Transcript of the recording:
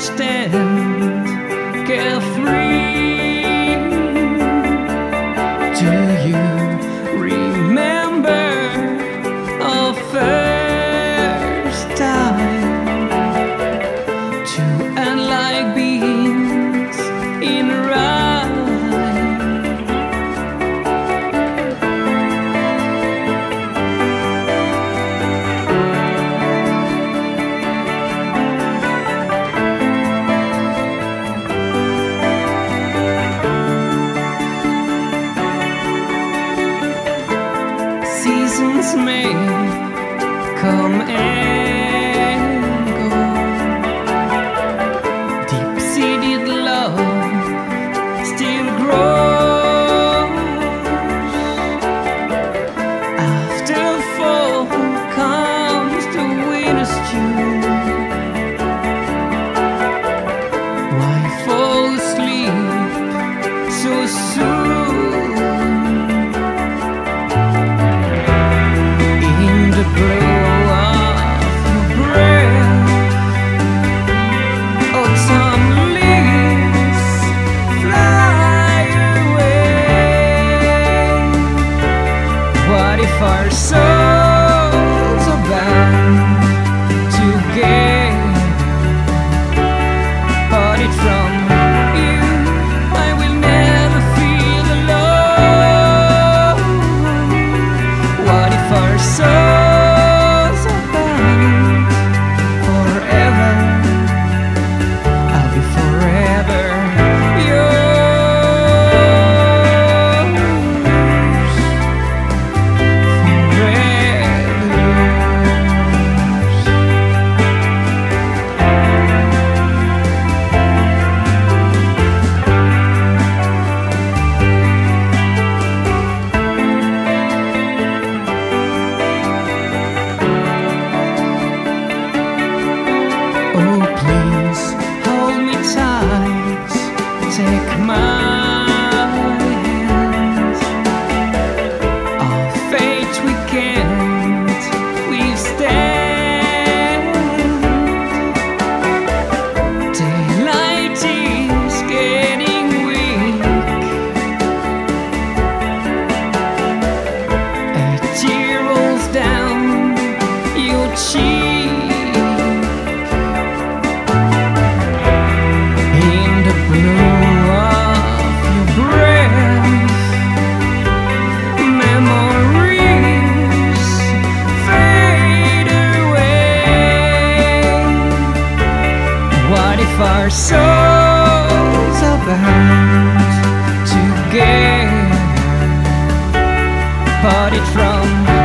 stand carefree. Do you remember our first time? Two unlike beings in a rhyme. Seasons may come and go. Deep-seated love still grows. After fall comes the winter's tune. Why fall asleep so soon? The glow of your breath, autumn leaves fly away. What if our souls are bound together, parted from you? I will never feel alone. What if our souls take my hand. Our fate we can't withstand. Daylight is getting weak. A tear rolls down your cheek. In the blue our souls are bound together, parted from